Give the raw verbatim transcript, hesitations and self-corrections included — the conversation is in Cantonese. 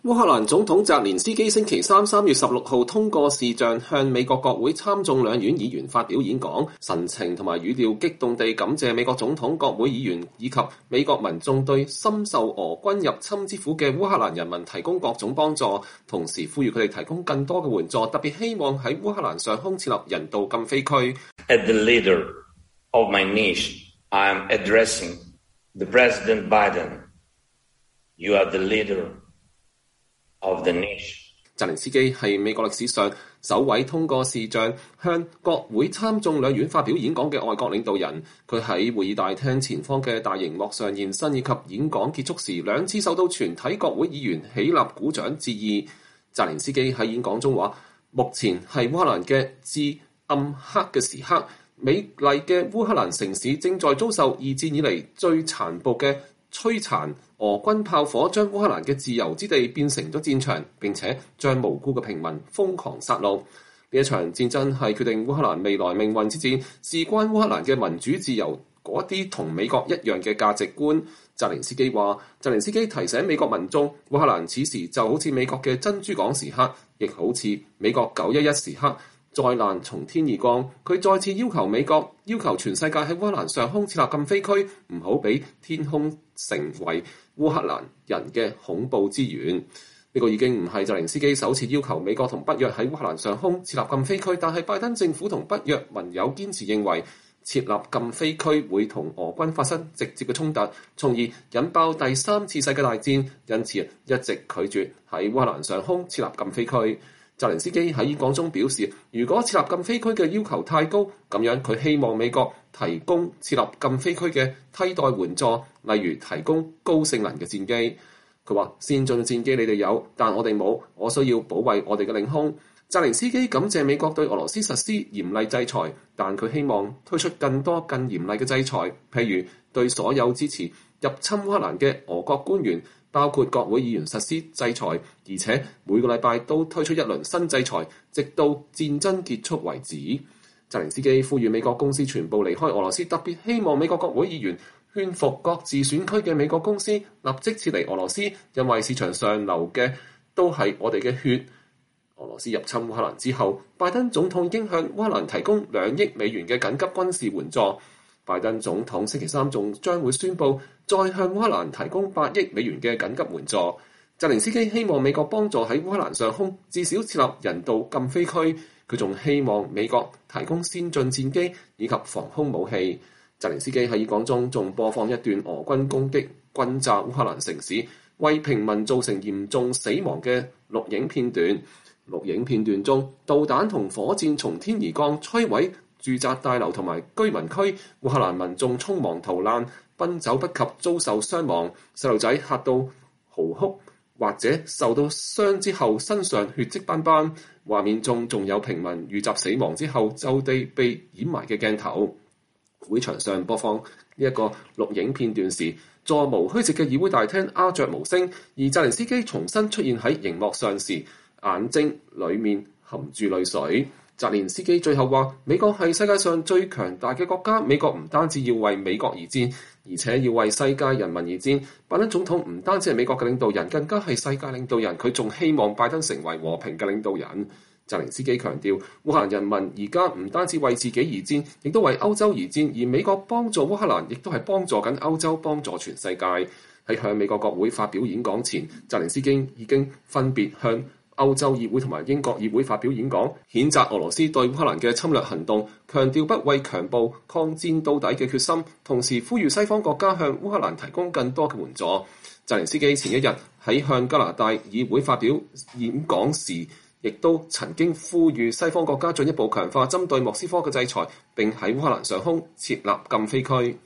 烏克蘭總統澤連斯基星期三三月十六號通過視像向美國國會參眾兩院議員發表演講，神情同埋語調激動地感謝美國總統、國會議員以及美國民眾對深受俄軍入侵之苦嘅烏克蘭人民提供各種幫助，同時呼籲佢哋提供更多嘅援助，特別希望喺烏克蘭上空設立人道禁飛區。 As the leader of my nation, I am addressing the President Biden. You are the leader of the nation. 澤連斯基係美國歷史上首位通過視像向國會參眾兩院發表演講嘅外國領導人。佢喺會議大廳前方嘅大螢幕上現身，以及演講結束時兩次受到全體國會議員起立鼓掌致意。澤連斯基喺演講中話：目前係烏克蘭嘅至暗黑嘅時刻，美麗嘅烏克蘭城市正在遭受二戰以嚟最殘暴嘅摧殘，俄軍炮火將烏克蘭嘅自由之地變成咗戰場，並且將無辜嘅平民瘋狂殺戮。呢一場戰爭係決定烏克蘭未來命運之戰，事關烏克蘭嘅民主自由嗰啲同美國一樣嘅價值觀。澤連斯基話：澤連斯基提醒美國民眾，烏克蘭此時就好似美國嘅珍珠港時刻，亦好似美國九一一時刻。災難從天而降，佢再次要求美國要求全世界喺烏克蘭上空設立禁飛區，唔好俾天空成為烏克蘭人嘅恐怖之源。呢、這個已經唔係澤連斯基首次要求美國同北約喺烏克蘭上空設立禁飛區，但係拜登政府同北約盟友堅持認為設立禁飛區會同俄軍發生直接嘅衝突，從而引爆第三次世界大戰，因此一直拒絕喺烏克蘭上空設立禁飛區。澤連斯基喺演講中表示，如果設立禁飛區嘅要求太高，咁樣佢希望美國提供設立禁飛區嘅替代援助，例如提供高性能嘅戰機。佢話：先進戰機你哋有，但我哋冇，我需要保衛我哋嘅領空。澤連斯基感謝美國對俄羅斯實施嚴厲制裁，但佢希望推出更多更嚴厲嘅制裁，譬如對所有支持入侵烏克蘭嘅俄國官員，包括國會議員實施制裁，而且每個禮拜都推出一輪新制裁，直到戰爭結束為止。澤連斯基呼籲美國公司全部離開俄羅斯，特別希望美國國會議員勸服各自選區嘅美國公司立即撤離俄羅斯，因為市場上流嘅都係我哋嘅血。俄羅斯入侵烏克蘭之後，拜登總統已經向烏克蘭提供兩億美元嘅緊急軍事援助。拜登總統星期三仲將會宣布再向烏克蘭提供八億美元嘅緊急援助。澤連斯基希望美國幫助喺烏克蘭上空至少設立人道禁飛區。佢仲希望美國提供先進戰機以及防空武器。澤連斯基喺演講中仲播放一段俄軍攻擊轟炸烏克蘭城市，為平民造成嚴重死亡嘅錄影片段。錄影片段中，導彈同火箭從天而降，摧毀住宅大樓同埋居民區，烏克蘭民眾匆忙逃難，奔走不及，遭受傷亡。細路仔嚇到嚎哭，或者受到傷之後身上血跡斑斑。畫面中仲有平民遇襲死亡之後就地被掩埋嘅鏡頭。會場上播放呢一個錄影片段時，座無虛席嘅議會大廳鴉雀無聲，而澤連斯基重新出現喺熒幕上時，眼睛裡面含住淚水。澤連斯基最後話：美國係世界上最強大嘅國家，美國唔單止要為美國而戰，而且要為世界人民而戰。拜登總統唔單止係美國嘅領導人，更加係世界領導人。佢仲希望拜登成為和平嘅領導人。澤連斯基強調，烏克蘭人民而家唔單止為自己而戰，亦都為歐洲而戰。而美國幫助烏克蘭，亦都係幫助緊歐洲，幫助全世界。喺向美國國會發表演講前，澤連斯基已經分別向歐洲議會同埋英國議會發表演講，譴責俄羅斯對烏克蘭嘅侵略行動，強調不畏強暴、抗戰到底嘅決心，同時呼籲西方國家向烏克蘭提供更多嘅援助。澤連斯基前一日喺向加拿大議會發表演講時，亦都曾經呼籲西方國家進一步強化針對莫斯科嘅制裁，並喺烏克蘭上空設立禁飛區。